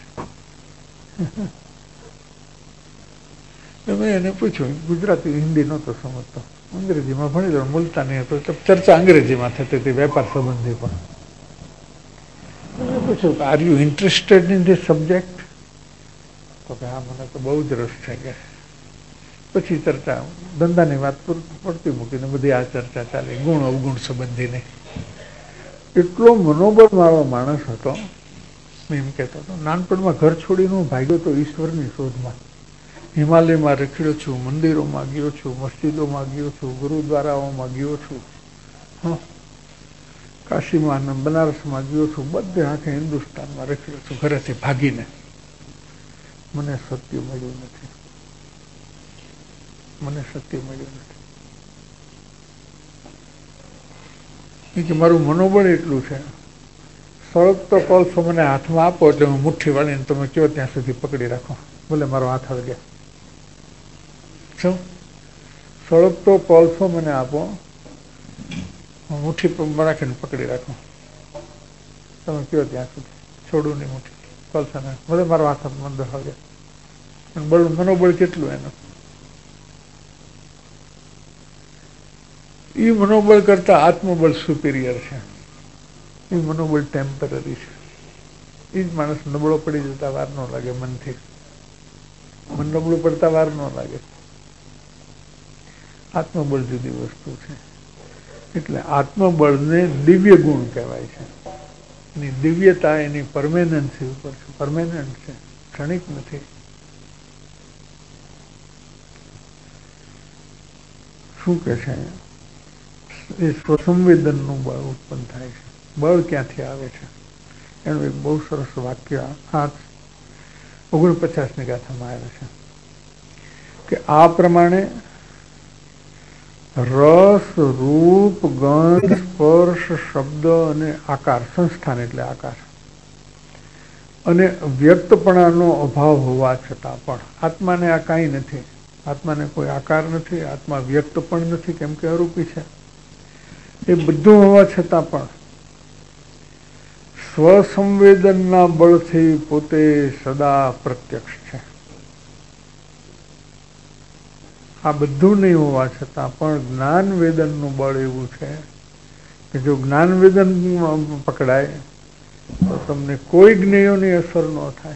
મેં એને પૂછ્યું, ગુજરાતી હિન્દી નહોતો સમજતો, અંગ્રેજીમાં ભણી લો, મુલતાની હતો તો ચર્ચા અંગ્રેજીમાં થતી હતી, વેપાર સંબંધી પણ. મેં પૂછ્યું કે are you interested in this subject? તો કે હા, મને તો બહુ જ રસ છે કે. પછી ચર્ચા ધંધાની વાત પડતી મૂકીને બધી આ ચર્ચા ચાલી ગુણ અવગુણ સંબંધીને. એટલો મનોબળ વાળો માણસ હતો. એમ કહેતો હતો નાનપણમાં ઘર છોડીને હું ભાગ્યો તો ઈશ્વરની શોધમાં. હિમાલયમાં રખડ્યો છું, મંદિરોમાં ગયો છું, મસ્જિદોમાં ગયો છું, ગુરુદ્વારાઓમાં ગયો છું, કાશીમાં અને બનારસમાં ગયો છું, બધે આખે હિન્દુસ્તાનમાં રખડ્યો છું ઘરેથી ભાગીને. મને સત્ય મળ્યું નથી. મને સત્ય મળ્યું નથી કે મારું મનોબળ એટલું છે. સળગતો કોલસો મને હાથમાં આપો એટલે હું મુઠ્ઠી વાળીને તમે કહો ત્યાં સુધી પકડી રાખો, ભલે મારો હાથ આવી ગયા. શું? સળગતો કોલસો મને આપો, મુઠ્ઠી રાખીને પકડી રાખો, તમે કહો ત્યાં સુધી છોડું નહીં મુઠ્ઠી કોલસાને, ભલે મારો હાથ અંદર આવી ગયા. બળ મનોબળ કેટલું એનું. એ મનોબળ કરતા આત્મબળ સુપિરિયર છે. એ મનોબળ ટેમ્પરરી છે. એ જ માણસ નબળો પડી જતા વાર ન લાગે મનથી. મન નબળું પડતા વાર ન લાગે. આત્મબળ જુદી વસ્તુ છે. એટલે આત્મબળને દિવ્ય ગુણ કહેવાય છે. એની દિવ્યતા એની પરમેનન્સી ઉપર છે. પરમેનન્ટ છે, ક્ષણિક નથી. શું કે છે? એ સ્વસંવેદનનું બળ ઉત્પન્ન થાય છે. બળ ક્યાંથી આવે છે એનું એક બહુ સરસ વાક્ય 49ની ગાથામાં આવે છે કે આ પ્રમાણે રસ, રૂપ, ગંધ, સ્પર્શ, શબ્દ અને આકાર, સંસ્થાન એટલે આકાર, અને વ્યક્તપણાનો અભાવ હોવા છતાં પણ આત્માને આ કાંઈ નથી. આત્માને કોઈ આકાર નથી, આત્મા વ્યક્ત પણ નથી, કેમ કે અરૂપી છે. એ બધું હોવા છતાં પણ સ્વસંવેદનના બળથી પોતે સદા પ્રત્યક્ષ છે. આ બધું નહીં હોવા છતાં પણ જ્ઞાન વેદનનું બળ એવું છે કે જો જ્ઞાન વેદન પકડાય તો તમને કોઈ જ્ઞેયોની અસર ન થાય.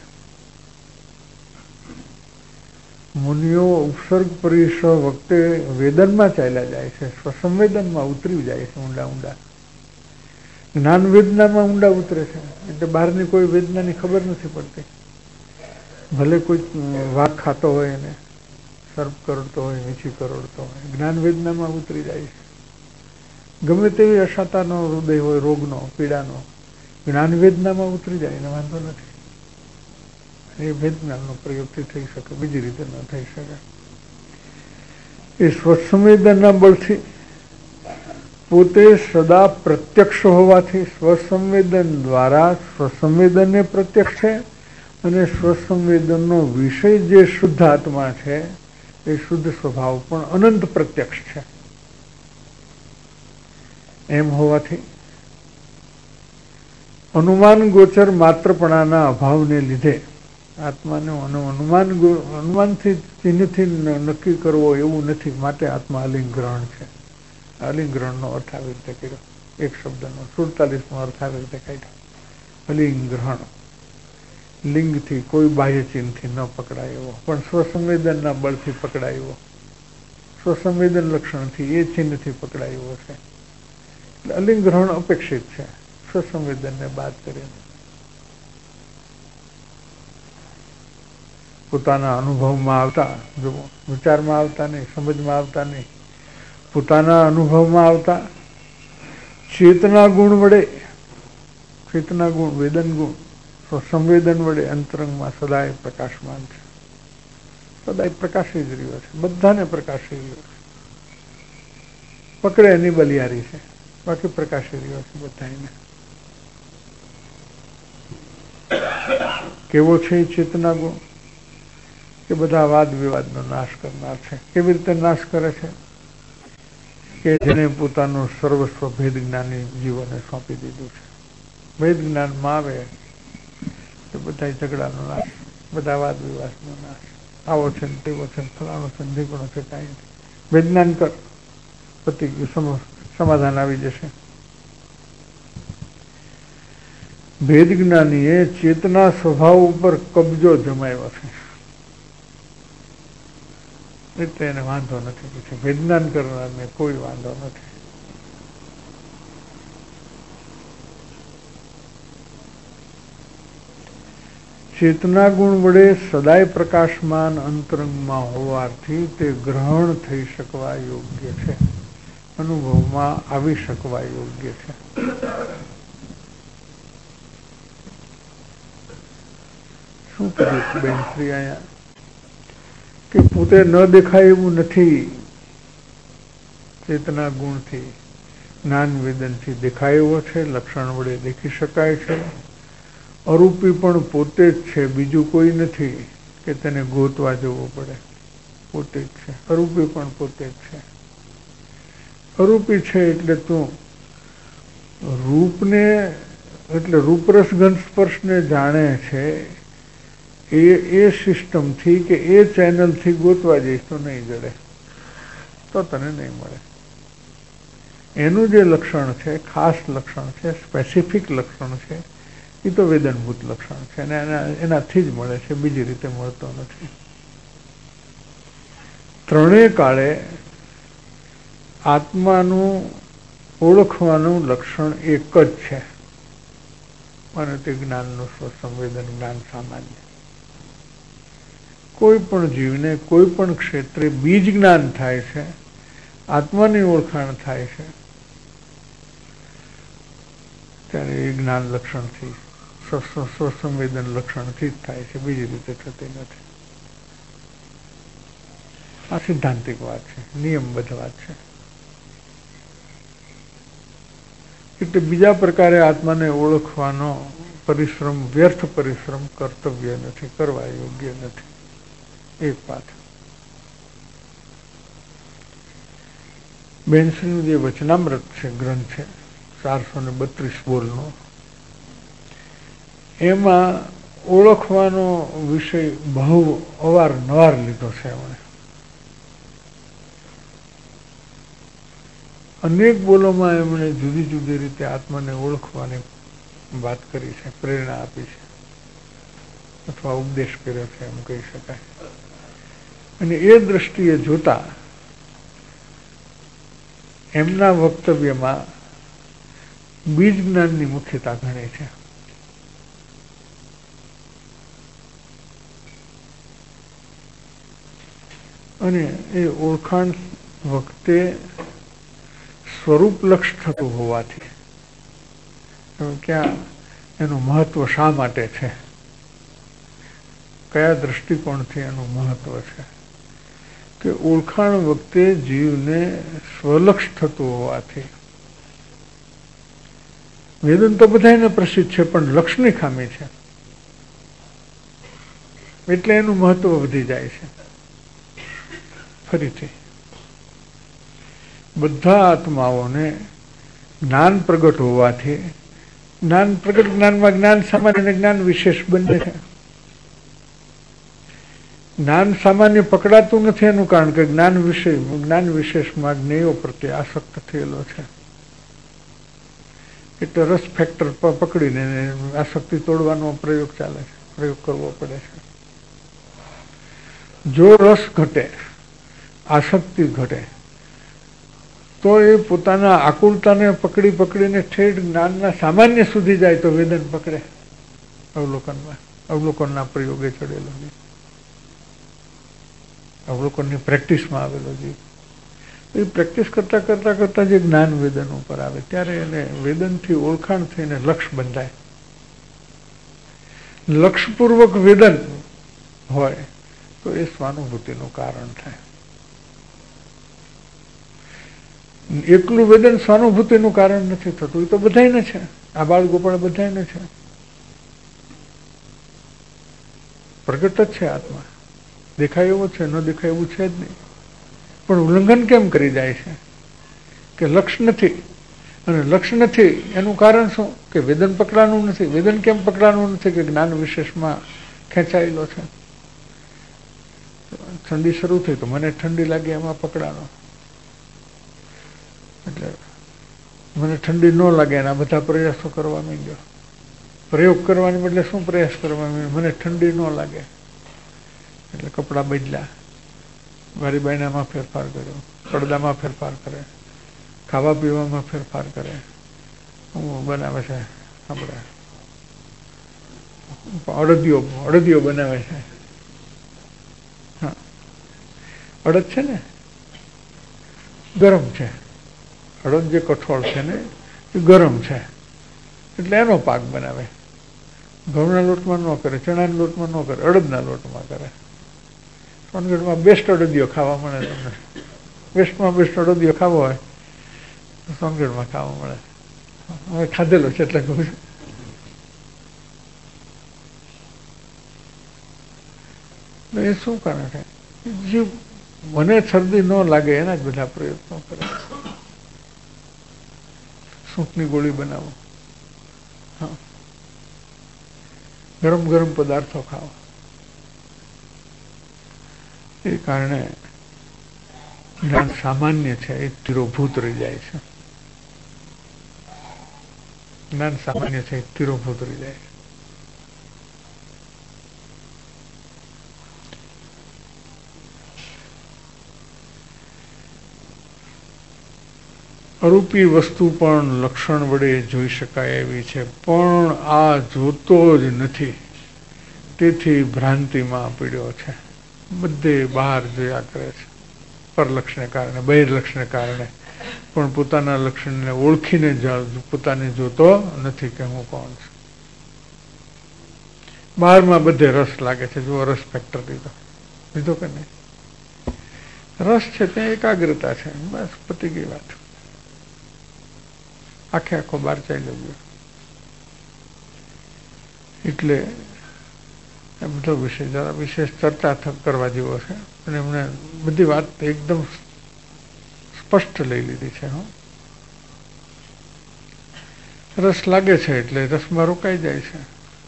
મુનિઓ ઉપસર્ગ પરિસર વખતે વેદનમાં ચાલ્યા જાય છે, સ્વસંવેદનમાં ઉતરી જાય છે ઊંડા ઊંડા. જ્ઞાન વેદનામાં ઊંડા ઉતરે છે એટલે બહારની કોઈ વેદનાની ખબર નથી પડતી. ભલે કોઈ વાઘ ખાતો હોય એને સર્પ કરડતો હોય, વીછી કરડતો હોય, જ્ઞાન વેદનામાં ઉતરી જાય છે. ગમે તેવી અશાતાનો હૃદય હોય, રોગનો, પીડાનો, જ્ઞાન વેદનામાં ઉતરી જાય એને વાંધો નથી. એ વેદનાનો પ્રયોગથી થઈ શકે, બીજી રીતે ન થઈ શકે. એ સ્વસંવેદનના બળથી પોતે સદા પ્રત્યક્ષ હોવાથી સ્વસંવેદન દ્વારા સ્વસંવેદનને પ્રત્યક્ષ છે, અને સ્વસંવેદનનો વિષય જે શુદ્ધ આત્મા છે એ શુદ્ધ સ્વભાવ પણ અનંત પ્રત્યક્ષ છે. એમ હોવાથી અનુમાન ગોચર માત્રપણાના અભાવને લીધે આત્માનું અનુમાનથી ચિહ્નથી નક્કી કરવો એવું નથી. માટે આત્મા અલિંગ્રહણ છે. અલિંગ્રહણનો અર્થ આવી રીતે કર્યો, એક શબ્દનો 47મો અર્થ આવી રીતે કાઢ્યો. અલિંગ્રહણ, લિંગથી કોઈ બાહ્ય ચિહ્નથી ન પકડાય એવો, પણ સ્વસંવેદનના બળથી પકડાય એવો, સ્વસંવેદન લક્ષણથી એ ચિહ્નથી પકડાય એવો છે. એટલે અલિંગ્રહણ અપેક્ષિત છે સ્વસંવેદનને બાદ કરીને. પોતાના અનુભવમાં આવતા, જો વિચારમાં આવતા નહીં, સમજમાં આવતા નહીં, પોતાના અનુભવમાં આવતા ચેતના ગુણ વડે, ચેતના ગુણ, વેદન ગુણ, સંવેદન વડે અંતરંગમાં સદાય પ્રકાશમાન છે. સદાય પ્રકાશી જ રહ્યો છે, બધાને પ્રકાશી રહ્યો છે. પકડે એની બલિયારી છે, બાકી પ્રકાશી રહ્યો છે બધાને. કેવો છે એ ચેતના ગુણ કે બધા વાદ વિવાદનો નાશ કરનાર છે. કેવી રીતે નાશ કરે છે કે જેને પોતાનું સર્વસ્વ ભેદ જ્ઞાની જીવોને સોંપી દીધું છે. ભેદ જ્ઞાનમાં આવે તો બધા ઝઘડાનો નાશ, બધા વાદ વિવાદનો નાશ. આવો છે ને તેવો છે, ફલાણો છે, ઢીકણો છે, કાંઈ નથી. ભેદ જ્ઞાન કર, પતિ સમાધાન આવી જશે. ભેદ જ્ઞાનીએ ચેતના સ્વભાવ ઉપર કબજો જમાવ્યો છે. એટલે એને વાંધો નથી. પછી વિજ્ઞાન કરનારને કોઈ વાંધો નથી. ચેતના ગુણ વડે સદાય પ્રકાશમાન અંતરંગમાં હોવાથી તે ગ્રહણ થઈ શકવા યોગ્ય છે, અનુભવમાં આવી શકવા યોગ્ય છે. શું કર્યું બેન શ્રી અહીંયા કે પોતે ન દેખાય એવું નથી. ચેતના ગુણથી જ્ઞાન વેદનથી દેખાય એવો છે, લક્ષણ વડે દેખી શકાય છે. અરૂપી પણ પોતે જ છે, બીજું કોઈ નથી કે તેને ગોતવા જવું પડે. પોતે જ છે. અરૂપી પણ પોતે જ છે. અરૂપી છે એટલે તું રૂપને એટલે રૂપરસ ગંધ સ્પર્શને જાણે છે. એ સિસ્ટમથી કે એ ચેનલથી ગોતવા જઈશ તો નહીં જડે, તો તને નહીં મળે. એનું જે લક્ષણ છે, ખાસ લક્ષણ છે, સ્પેસિફિક લક્ષણ છે, એ તો વેદનભૂત લક્ષણ છે અને એનાથી જ મળે છે, બીજી રીતે મળતો નથી. ત્રણેય કાળે આત્માનું ઓળખવાનું લક્ષણ એક જ છે અને તે જ્ઞાનનું સ્વસંવેદન જ્ઞાન સામાન્ય. કોઈ પણ જીવને કોઈ પણ ક્ષેત્રે બીજ જ્ઞાન થાય છે, આત્માની ઓળખાણ થાય છે, ત્યારે એ જ્ઞાન લક્ષણથી સ્વસંવેદન લક્ષણથી જ થાય છે, બીજી રીતે થતી નથી. આ સિદ્ધાંતિક વાત છે, નિયમબદ્ધ વાત છે. એટલે બીજા પ્રકારે આત્માને ઓળખવાનો પરિશ્રમ, વ્યર્થ પરિશ્રમ કર્તવ્ય નથી, કરવા યોગ્ય નથી. એક વાત. બેન્સનું જે વચનામૃત છે, ગ્રંથ છે 432 બોલનો, એમાં ઓળખવાનો વિષય બહુ અવારનવાર લીધો છે. એમણે અનેક બોલોમાં એમણે જુદી જુદી રીતે આત્માને ઓળખવાની વાત કરી છે, પ્રેરણા આપી છે, અથવા ઉપદેશ કર્યો છે એમ કહી શકાય. અને એ દ્રષ્ટિએ જોતા એમના વક્તવ્યમાં બીજ જ્ઞાનની મુખ્યતા ઘણી છે. અને એ ઓળખાણ વખતે સ્વરૂપ લક્ષ થતું હોવાથી ક્યાં એનું મહત્વ શા માટે છે, કયા દ્રષ્ટિકોણથી એનું મહત્વ છે કે ઓળખાણ વખતે જીવને સ્વલક્ષ થતું હોવાથી. વેદન તો બધાને પ્રસિદ્ધ છે, પણ લક્ષની ખામી છે, એટલે એનું મહત્વ વધી જાય છે. ફરીથી બધા આત્માઓને જ્ઞાન પ્રગટ હોવાથી, જ્ઞાન પ્રગટ જ્ઞાનમાં જ્ઞાન સામાન્ય અને જ્ઞાન વિશેષ બંને છે. જ્ઞાન સામાન્ય પકડાતું નથી એનું કારણ કે જ્ઞાન વિશેષમાં જ્ઞેયો પ્રત્યે આસક્ત થયેલો છે. એટલે રસ ફેક્ટર પકડીને આસક્તિ તોડવાનો પ્રયોગ ચાલે છે, પ્રયોગ કરવો પડે છે. જો રસ ઘટે, આસક્તિ ઘટે, તો એ પોતાના આકુલતાને પકડીને ઠેઠ જ્ઞાનના સામાન્ય સુધી જાય તો વેદન પકડે. અવલોકનના પ્રયોગે ચડેલો જીવ, અવલોકનની પ્રેક્ટિસમાં આવેલો જીવ, એ પ્રેક્ટિસ કરતા જે જ્ઞાન વેદન ઉપર આવે ત્યારે એને વેદનથી ઓળખાણ થઈને લક્ષ બંધાય. લક્ષપૂર્વક વેદન હોય તો એ સ્વાનુભૂતિનું કારણ થાય. એકલું વેદન સ્વાનુભૂતિનું કારણ નથી થતું, એ તો બધાયને છે. આ બાળ ગોપાળ બધાયને છે. પ્રગટ જ છે આત્મા, દેખાય એવો છે, ન દેખાય એવું છે જ નહીં. પણ ઉલ્લંઘન કેમ કરી જાય છે કે લક્ષ નથી, અને લક્ષ નથી એનું કારણ શું કે વેદન પકડાનું નથી. વેદન કેમ પકડાનું નથી કે જ્ઞાન વિશેષમાં ખેંચાયેલો છે. ઠંડી શરૂ થઈ તો મને ઠંડી લાગે એમાં પકડાનો, એટલે મને ઠંડી ન લાગે એના બધા પ્રયાસો કરવા માંડ્યો. પ્રયોગ કરવાની બદલે શું પ્રયાસ કરવા માંડ્યો, મને ઠંડી ન લાગે એટલે કપડાં બદલ્યા, બારી બાયણામાં ફેરફાર કર્યો, પડદામાં ફેરફાર કરે, ખાવા પીવામાં ફેરફાર કરે. બનાવે છે આપણે અડદિયો બનાવે છે. હા, અડદ છે ને ગરમ છે, અડદ જે કઠોળ છે ને એ ગરમ છે એટલે એનો પાક બનાવે. ઘઉંના લોટમાં ન કરે, ચણાના લોટમાં ન કરે, અડદના લોટમાં કરે. સોનગઢમાં બેસ્ટ અડદિયો ખાવા મળે તમને. બેસ્ટમાં બેસ્ટ અડદિયો ખાવો હોય તો સોનગઢમાં ખાવા મળે. હવે ખાધેલો છે એટલે કહું છું. એ શું કારણ છે? જે મને શરદી ન લાગે એના જ બધા પ્રયત્નો કરે. સૂંઠની ગોળી બનાવો, હા, ગરમ ગરમ પદાર્થો ખાઓ. એ કારણે જ્ઞાન સામાન્ય છે એ તિરોભૂત રહી જાય છે. જ્ઞાન સામાન્ય છે એ તિરોભૂત રહી જાય છે. અરૂપી વસ્તુ પણ લક્ષણ વડે જોઈ શકાય એવી છે, પણ આ જોતો જ નથી, તેથી ભ્રાંતિમાં પીડ્યો છે. બધે બહાર જોયા કરે છે પરલક્ષને કારણે, બહિર્લક્ષને કારણે, પણ પોતાના લક્ષણને ઓળખીને પોતાને જોતો નથી કે હું કોણ છું. બહારમાં બધે રસ લાગે છે. જો રસ ફેક્ટર લીધો કે નહીં? રસ છે ત્યાં એકાગ્રતા છે, બસ પતી ગઈ વાત. આખો બહાર ચાલ્યો ગયો. એટલે એ બધો વિષય જરા વિશેષ ચર્ચા કરવા જેવો છે અને એમણે બધી વાત એકદમ સ્પષ્ટ લઈ લીધી છે. રસ લાગે છે એટલે રસમાં રોકાઈ જાય છે.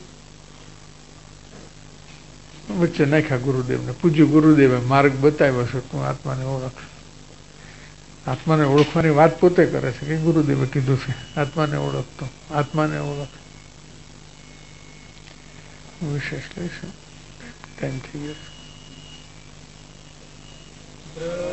વચ્ચે નાખ્યા ગુરુદેવને. પૂજ્ય ગુરુદેવે માર્ગ બતાવ્યો છે, તું આત્માને ઓળખ. આત્માને ઓળખવાની વાત પોતે કરે છે કે ગુરુદેવે કીધું છે આત્માને ઓળખતો, આત્માને ઓળખ. વિશેષ લઈશું. ટાઈમ થઈ ગયો.